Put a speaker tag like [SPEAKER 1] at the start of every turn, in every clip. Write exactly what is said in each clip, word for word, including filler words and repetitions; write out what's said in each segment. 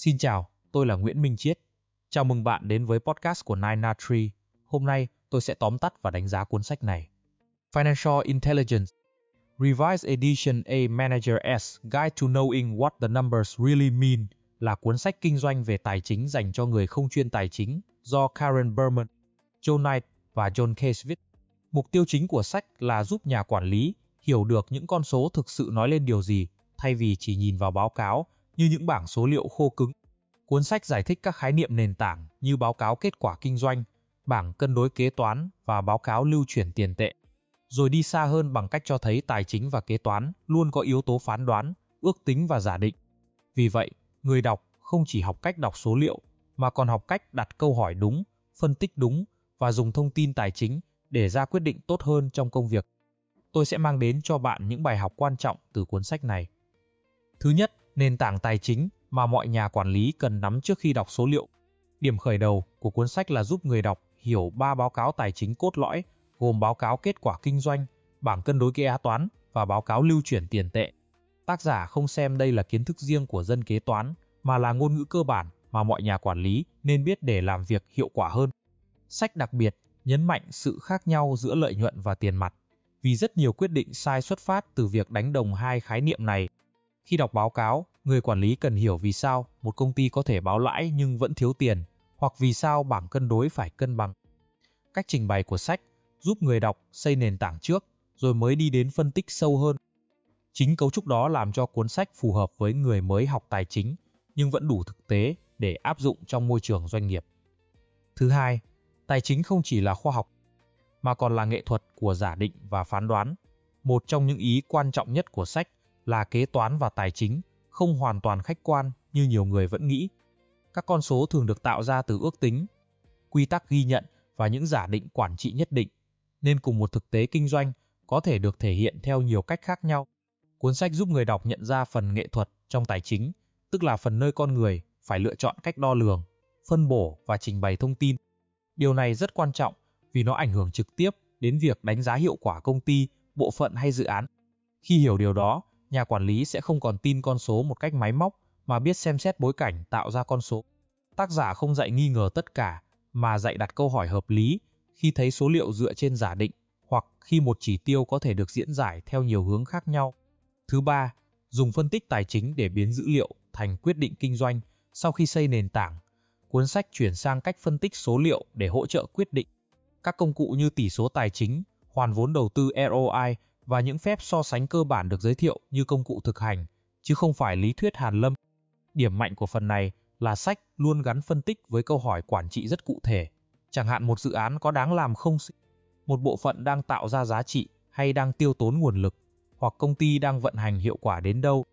[SPEAKER 1] Xin chào, tôi là Nguyễn Minh Chiết. Chào mừng bạn đến với podcast của Nine Na Tree. Hôm nay tôi sẽ tóm tắt và đánh giá cuốn sách này. Financial Intelligence Revised Edition A Manager's Guide to Knowing What the Numbers Really Mean là cuốn sách kinh doanh về tài chính dành cho người không chuyên tài chính do Karen Berman, Joe Knight và John Case viết. Mục tiêu chính của sách là giúp nhà quản lý hiểu được những con số thực sự nói lên điều gì, thay vì chỉ nhìn vào báo cáo như những bảng số liệu khô cứng. Cuốn sách giải thích các khái niệm nền tảng như báo cáo kết quả kinh doanh, bảng cân đối kế toán và báo cáo lưu chuyển tiền tệ, rồi đi xa hơn bằng cách cho thấy tài chính và kế toán luôn có yếu tố phán đoán, ước tính và giả định. Vì vậy, người đọc không chỉ học cách đọc số liệu, mà còn học cách đặt câu hỏi đúng, phân tích đúng và dùng thông tin tài chính để ra quyết định tốt hơn trong công việc. Tôi sẽ mang đến cho bạn những bài học quan trọng từ cuốn sách này. Thứ nhất, nền tảng tài chính mà mọi nhà quản lý cần nắm trước khi đọc số liệu. Điểm khởi đầu của cuốn sách là giúp người đọc hiểu ba báo cáo tài chính cốt lõi, gồm báo cáo kết quả kinh doanh, bảng cân đối kế toán và báo cáo lưu chuyển tiền tệ. Tác giả không xem đây là kiến thức riêng của dân kế toán, mà là ngôn ngữ cơ bản mà mọi nhà quản lý nên biết để làm việc hiệu quả hơn. Sách đặc biệt nhấn mạnh sự khác nhau giữa lợi nhuận và tiền mặt, vì rất nhiều quyết định sai xuất phát từ việc đánh đồng hai khái niệm này. Khi đọc báo cáo, người quản lý cần hiểu vì sao một công ty có thể báo lãi nhưng vẫn thiếu tiền, hoặc vì sao bảng cân đối phải cân bằng. Cách trình bày của sách giúp người đọc xây nền tảng trước, rồi mới đi đến phân tích sâu hơn. Chính cấu trúc đó làm cho cuốn sách phù hợp với người mới học tài chính, nhưng vẫn đủ thực tế để áp dụng trong môi trường doanh nghiệp. Thứ hai, tài chính không chỉ là khoa học, mà còn là nghệ thuật của giả định và phán đoán. Một trong những ý quan trọng nhất của sách là kế toán và tài chính không hoàn toàn khách quan như nhiều người vẫn nghĩ. Các con số thường được tạo ra từ ước tính, quy tắc ghi nhận và những giả định quản trị nhất định, nên cùng một thực tế kinh doanh có thể được thể hiện theo nhiều cách khác nhau. Cuốn sách giúp người đọc nhận ra phần nghệ thuật trong tài chính, tức là phần nơi con người phải lựa chọn cách đo lường, phân bổ và trình bày thông tin. Điều này rất quan trọng vì nó ảnh hưởng trực tiếp đến việc đánh giá hiệu quả công ty, bộ phận hay dự án. Khi hiểu điều đó, nhà quản lý sẽ không còn tin con số một cách máy móc, mà biết xem xét bối cảnh tạo ra con số. Tác giả không dạy nghi ngờ tất cả, mà dạy đặt câu hỏi hợp lý khi thấy số liệu dựa trên giả định, hoặc khi một chỉ tiêu có thể được diễn giải theo nhiều hướng khác nhau. Thứ ba, dùng phân tích tài chính để biến dữ liệu thành quyết định kinh doanh. Sau khi xây nền tảng, cuốn sách chuyển sang cách phân tích số liệu để hỗ trợ quyết định. Các công cụ như tỷ số tài chính, hoàn vốn đầu tư R O I và những phép so sánh cơ bản được giới thiệu như công cụ thực hành, chứ không phải lý thuyết hàn lâm. Điểm mạnh của phần này là sách luôn gắn phân tích với câu hỏi quản trị rất cụ thể. Chẳng hạn một dự án có đáng làm không? Một bộ phận đang tạo ra giá trị hay đang tiêu tốn nguồn lực, hoặc công ty đang vận hành hiệu quả đến đâu.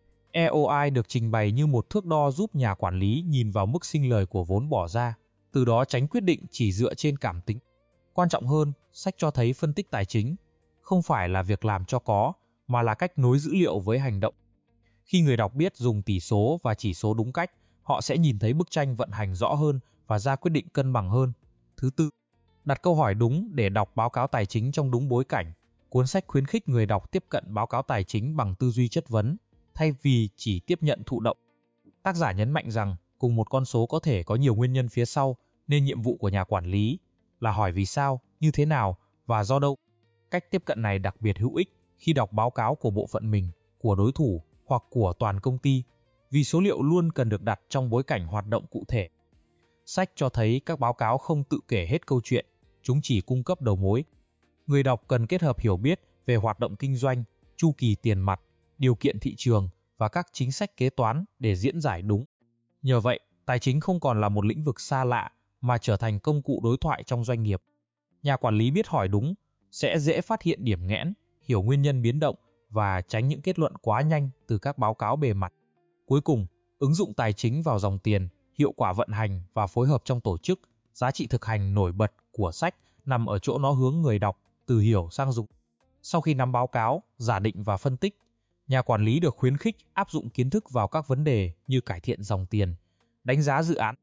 [SPEAKER 1] R O I được trình bày như một thước đo giúp nhà quản lý nhìn vào mức sinh lời của vốn bỏ ra, từ đó tránh quyết định chỉ dựa trên cảm tính. Quan trọng hơn, sách cho thấy phân tích tài chính không phải là việc làm cho có, mà là cách nối dữ liệu với hành động. Khi người đọc biết dùng tỷ số và chỉ số đúng cách, họ sẽ nhìn thấy bức tranh vận hành rõ hơn và ra quyết định cân bằng hơn. Thứ tư, đặt câu hỏi đúng để đọc báo cáo tài chính trong đúng bối cảnh. Cuốn sách khuyến khích người đọc tiếp cận báo cáo tài chính bằng tư duy chất vấn, thay vì chỉ tiếp nhận thụ động. Tác giả nhấn mạnh rằng cùng một con số có thể có nhiều nguyên nhân phía sau, nên nhiệm vụ của nhà quản lý là hỏi vì sao, như thế nào và do đâu. Cách tiếp cận này đặc biệt hữu ích khi đọc báo cáo của bộ phận mình, của đối thủ hoặc của toàn công ty, vì số liệu luôn cần được đặt trong bối cảnh hoạt động cụ thể. Sách cho thấy các báo cáo không tự kể hết câu chuyện, chúng chỉ cung cấp đầu mối. Người đọc cần kết hợp hiểu biết về hoạt động kinh doanh, chu kỳ tiền mặt, điều kiện thị trường và các chính sách kế toán để diễn giải đúng. Nhờ vậy, tài chính không còn là một lĩnh vực xa lạ, mà trở thành công cụ đối thoại trong doanh nghiệp. Nhà quản lý biết hỏi đúng sẽ dễ phát hiện điểm nghẽn, hiểu nguyên nhân biến động và tránh những kết luận quá nhanh từ các báo cáo bề mặt. Cuối cùng, ứng dụng tài chính vào dòng tiền, hiệu quả vận hành và phối hợp trong tổ chức. Giá trị thực hành nổi bật của sách nằm ở chỗ nó hướng người đọc từ hiểu sang dùng. Sau khi nắm báo cáo, giả định và phân tích, nhà quản lý được khuyến khích áp dụng kiến thức vào các vấn đề như cải thiện dòng tiền, đánh giá dự án,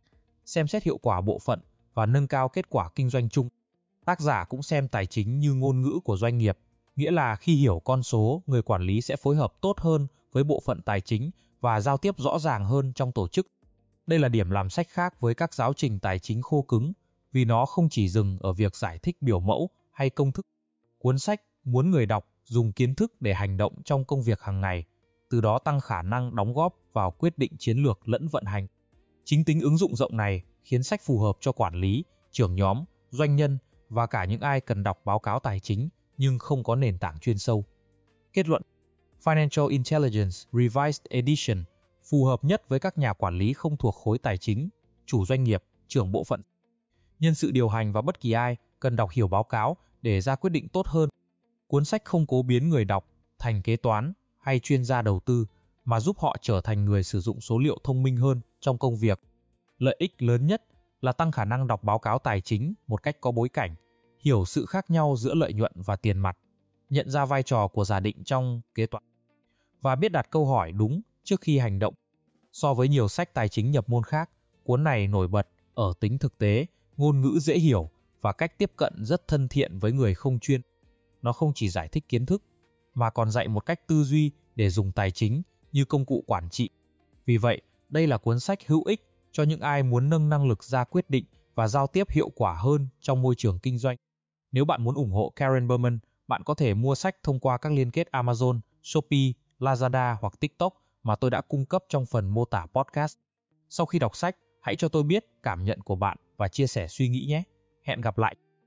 [SPEAKER 1] xem xét hiệu quả bộ phận và nâng cao kết quả kinh doanh chung. Tác giả cũng xem tài chính như ngôn ngữ của doanh nghiệp, nghĩa là khi hiểu con số, người quản lý sẽ phối hợp tốt hơn với bộ phận tài chính và giao tiếp rõ ràng hơn trong tổ chức. Đây là điểm làm sách khác với các giáo trình tài chính khô cứng, vì nó không chỉ dừng ở việc giải thích biểu mẫu hay công thức. Cuốn sách muốn người đọc dùng kiến thức để hành động trong công việc hàng ngày, từ đó tăng khả năng đóng góp vào quyết định chiến lược lẫn vận hành. Chính tính ứng dụng rộng này khiến sách phù hợp cho quản lý, trưởng nhóm, doanh nhân và cả những ai cần đọc báo cáo tài chính nhưng không có nền tảng chuyên sâu. Kết luận: Financial Intelligence Revised Edition phù hợp nhất với các nhà quản lý không thuộc khối tài chính, chủ doanh nghiệp, trưởng bộ phận, nhân sự điều hành và bất kỳ ai cần đọc hiểu báo cáo để ra quyết định tốt hơn. Cuốn sách không cố biến người đọc thành kế toán hay chuyên gia đầu tư, mà giúp họ trở thành người sử dụng số liệu thông minh hơn trong công việc. Lợi ích lớn nhất là tăng khả năng đọc báo cáo tài chính một cách có bối cảnh, hiểu sự khác nhau giữa lợi nhuận và tiền mặt, nhận ra vai trò của giả định trong kế toán, và biết đặt câu hỏi đúng trước khi hành động. So với nhiều sách tài chính nhập môn khác, cuốn này nổi bật ở tính thực tế, ngôn ngữ dễ hiểu và cách tiếp cận rất thân thiện với người không chuyên. Nó không chỉ giải thích kiến thức, mà còn dạy một cách tư duy để dùng tài chính như công cụ quản trị. Vì vậy, đây là cuốn sách hữu ích cho những ai muốn nâng năng lực ra quyết định và giao tiếp hiệu quả hơn trong môi trường kinh doanh. Nếu bạn muốn ủng hộ Karen Berman, bạn có thể mua sách thông qua các liên kết Amazon, Shopee, Lazada hoặc TikTok mà tôi đã cung cấp trong phần mô tả podcast. Sau khi đọc sách, hãy cho tôi biết cảm nhận của bạn và chia sẻ suy nghĩ nhé. Hẹn gặp lại!